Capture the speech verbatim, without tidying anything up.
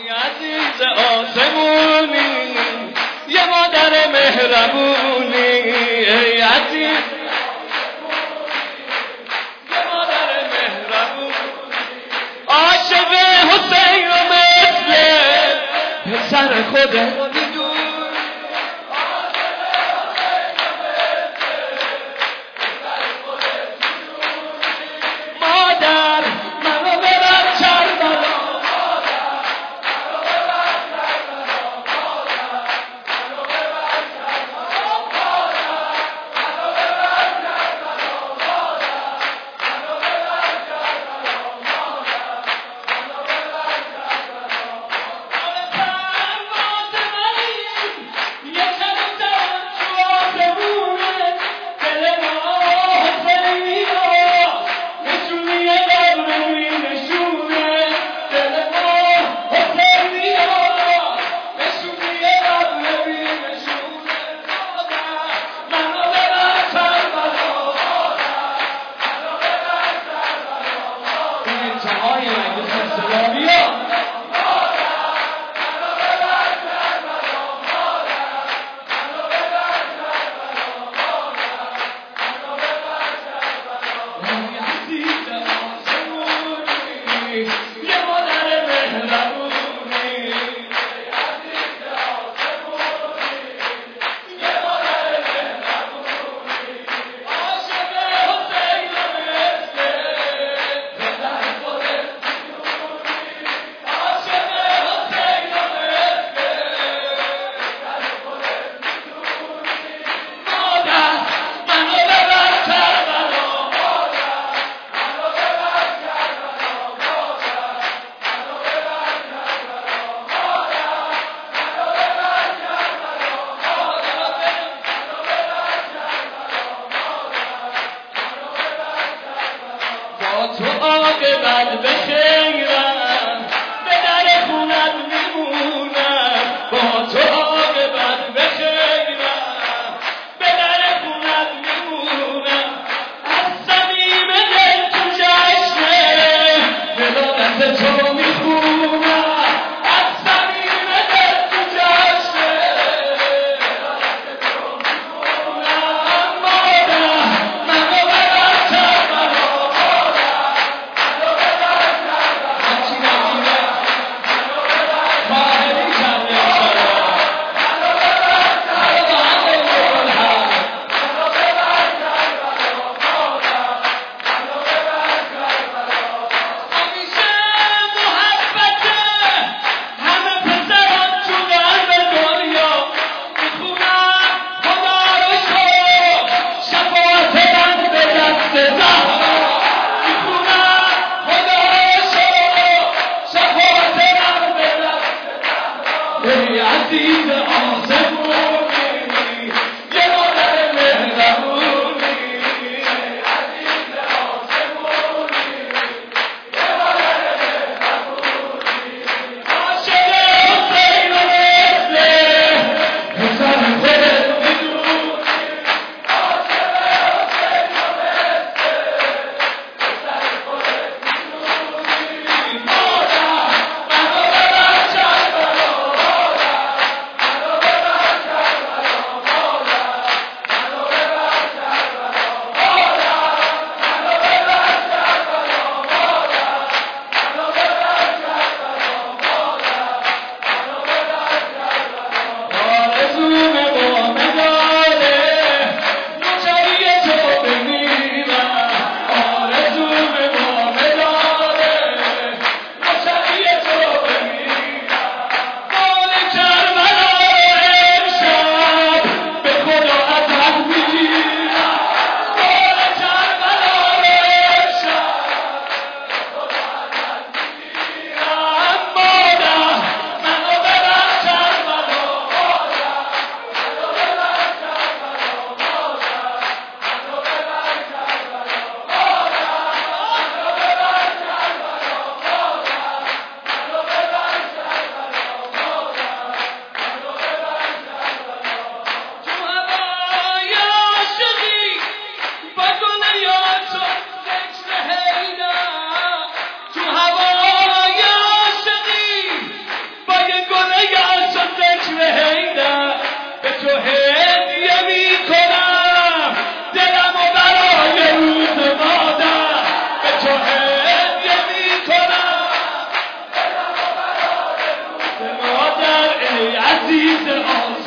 عزیز آسمونی یه مادر مهربونی، ای عزیز یه مادر مهربونی، عاشق حسین و مثل پسر خودت تو عاقبت به خیرم به در خونت میمونم، با تو عاقبت به خیرم به در خونت میمونم، از صمیم دل تو جشن ولادت تو میخونم، از صمیم دل تو جشن ولادت تو میخونم. مادر منو ببر کربلا، عزیز آسمونی یه مادر مهربونی، عزیز آسمونی یه مادر مهربونی، عاشق حسین و مثل پسر خودت میدونی، عاشق حسین و مثل پسر خودت میدونی. مادر منو ببر کربلا، منو ببر عزیز